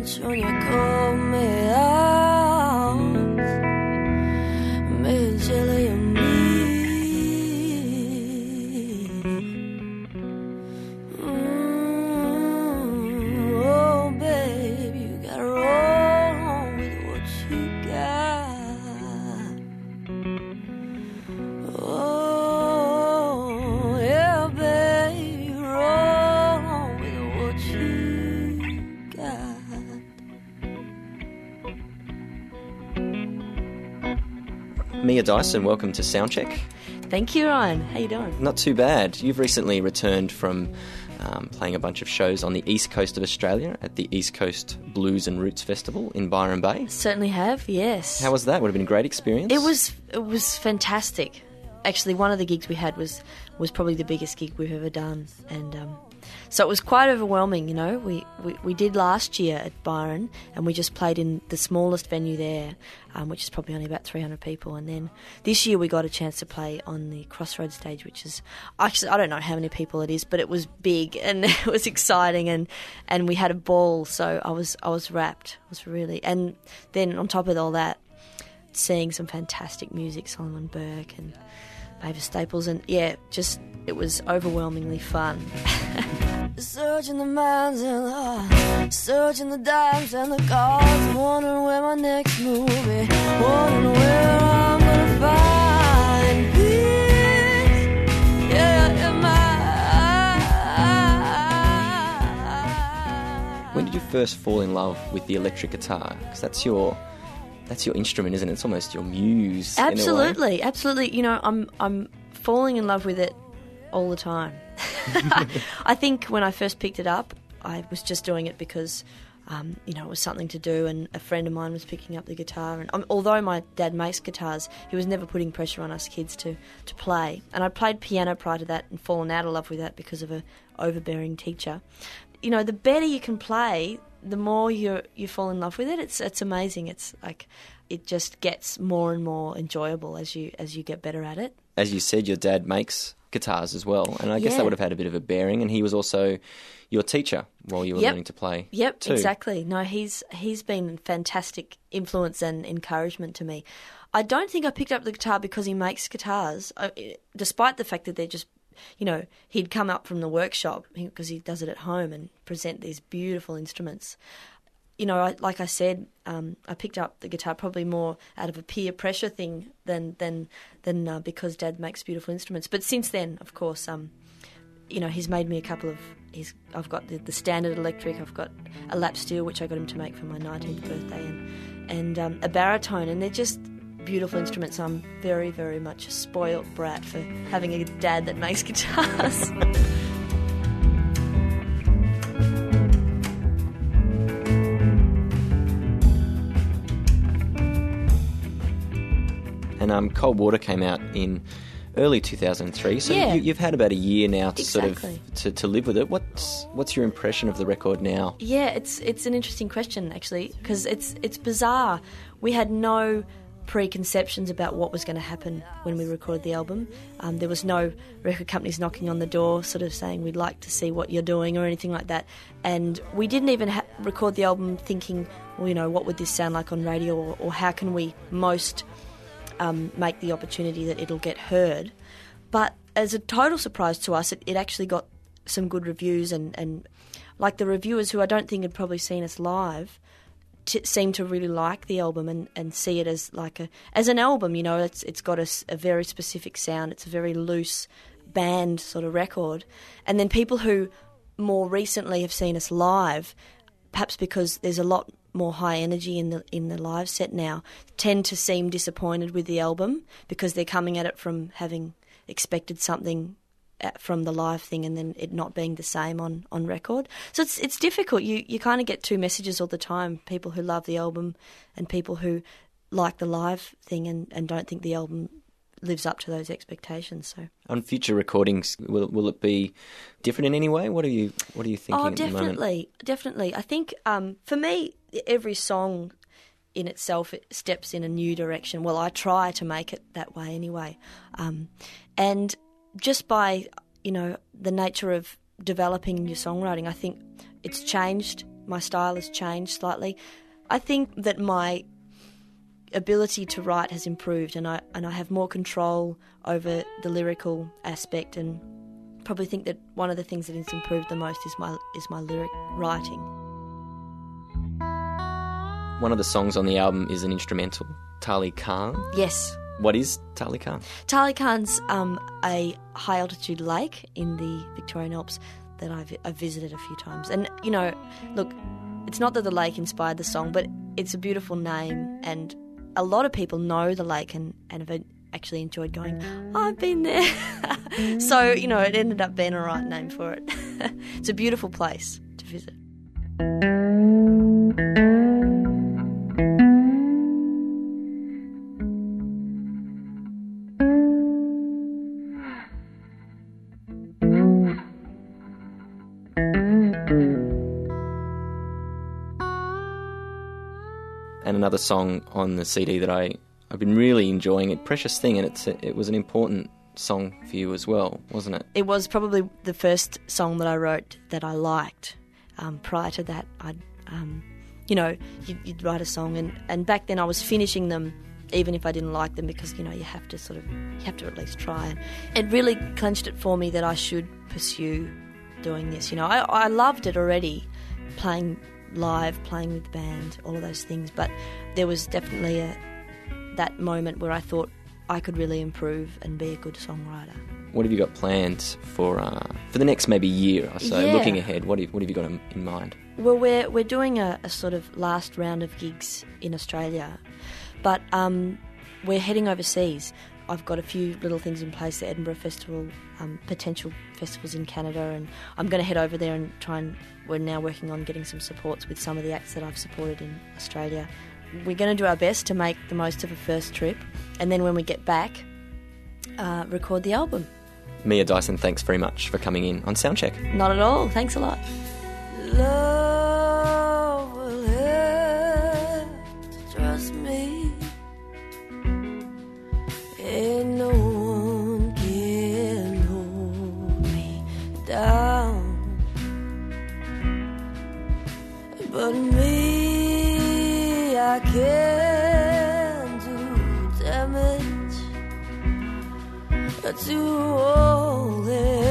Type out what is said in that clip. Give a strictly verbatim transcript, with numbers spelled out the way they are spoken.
Sueña con mi house, me jelly and me. Mm, oh, babe, you gotta roll on with what you got. Oh, yeah, babe, you roll on with what you got. Mia Dyson, welcome to Soundcheck. Thank you, Ryan. How you doing? Not too bad. You've recently returned from um, playing a bunch of shows on the east coast of Australia at the East Coast Blues and Roots Festival in Byron Bay. Certainly have, yes. How was that? Would have been a great experience. It was it was fantastic. Actually, one of the gigs we had was, was probably the biggest gig we've ever done. And um, so it was quite overwhelming, you know. We, we, we did last year at Byron, and we just played in the smallest venue there, um, which is probably only about three hundred people. And then this year we got a chance to play on the Crossroads stage, which is, actually, I don't know how many people it is, but it was big and it was exciting, and, and we had a ball, so I was I was wrapped. I was really... And then on top of all that, seeing some fantastic music, Solomon Burke and Mavis Staples, and yeah, just it was overwhelmingly fun. Searching the minds and the heart, searching the dimes and the cards, wondering where my next move be, wondering where I'm gonna find peace. Yeah, in my... When did you first fall in love with the electric guitar? Because that's your... That's your instrument, isn't it? It's almost your muse. Absolutely, in a way. absolutely. You know, I'm I'm falling in love with it all the time. I think when I first picked it up, I was just doing it because, um, you know, it was something to do, and a friend of mine was picking up the guitar. And um, although my dad makes guitars, he was never putting pressure on us kids to, to play. And I played piano prior to that and fallen out of love with that because of a overbearing teacher. You know, the better you can play, the more you you fall in love with it. It's it's amazing. It's like it just gets more and more enjoyable as you as you get better at it. As you said, your dad makes guitars as well, and I guess Yeah. that would have had a bit of a bearing. And he was also your teacher while you were Yep. learning to play. Yep, too. exactly. No, he's he's been a fantastic influence and encouragement to me. I don't think I picked up the guitar because he makes guitars, I, despite the fact that they're just, you know, he'd come up from the workshop because he does it at home and present these beautiful instruments. You know, I, like I said, um, I picked up the guitar probably more out of a peer pressure thing than than than uh, because Dad makes beautiful instruments. But since then, of course, um, you know, he's made me a couple of. He's, I've got the, the standard electric. I've got a lap steel, which I got him to make for my nineteenth birthday, and and um, a baritone, and they're just beautiful instruments. I'm very, very much a spoilt brat for having a dad that makes guitars. And um, Cold Water came out in early two thousand three, so Yeah. you, you've had about a year now to Exactly. sort of to, to live with it. What's what's your impression of the record now? Yeah, it's it's an interesting question actually, because it's it's bizarre. We had no preconceptions about what was going to happen when we recorded the album. Um, there was no record companies knocking on the door, sort of saying we'd like to see what you're doing or anything like that. And we didn't even ha- record the album thinking, well, you know, what would this sound like on radio, or, or how can we most um, make the opportunity that it'll get heard. But as a total surprise to us, it, it actually got some good reviews, and, and like the reviewers who I don't think had probably seen us live t- seem to really like the album and, and see it as like a as an album. You know, it's it's got a, s- a very specific sound. It's a very loose band sort of record. And then people who more recently have seen us live, perhaps because there's a lot more high energy in the in the live set now, tend to seem disappointed with the album because they're coming at it from having expected something from the live thing and then it not being the same on, on record. So it's it's difficult. You you kind of get two messages all the time, people who love the album and people who like the live thing and, and don't think the album lives up to those expectations. So On future recordings, will will it be different in any way? What are you What are you thinking oh, at the moment? definitely, definitely. I think um, for me, every song in itself it steps in a new direction. Well, I try to make it that way anyway, um, and just by you know the nature of developing your songwriting, I think it's changed my style has changed slightly. I think that my ability to write has improved, and I and I have more control over the lyrical aspect, and probably think that one of the things that has improved the most is my is my lyric writing. One of the songs on the album is an instrumental, Tali Khan. Yes. What is Tali Khan? Tali Khan's um, a high-altitude lake in the Victorian Alps that I've, I've visited a few times. And, you know, look, it's not that the lake inspired the song, but it's a beautiful name, and a lot of people know the lake and, and have actually enjoyed going, I've been there. So, you know, it ended up being a right name for it. It's a beautiful place to visit. And another song on the C D that I, I've been really enjoying, it, Precious Thing, and it's a, it was an important song for you as well, wasn't it? It was probably the first song that I wrote that I liked. Um, prior to that, I'd, um, you know, you'd, you'd write a song, and, and back then I was finishing them even if I didn't like them, because, you know, you have to sort of, you have to at least try. And it really clenched it for me that I should pursue doing this. You know, I, I loved it already, playing live, playing with the band, all of those things, but there was definitely a, that moment where I thought I could really improve and be a good songwriter. What have you got planned for uh, for the next maybe year or so? Yeah. Looking ahead, what have, what have you got in, in mind? Well, we're we're doing a, a sort of last round of gigs in Australia, but um, we're heading overseas. I've got a few little things in place, the Edinburgh Festival, um, potential festivals in Canada, and I'm going to head over there and try and, we're now working on getting some supports with some of the acts that I've supported in Australia. We're going to do our best to make the most of a first trip, and then when we get back, uh, record the album. Mia Dyson, thanks very much for coming in on Soundcheck. Not at all, thanks a lot. Love will have to trust me. Ain't no one can hold me down but me. I can do damage to all that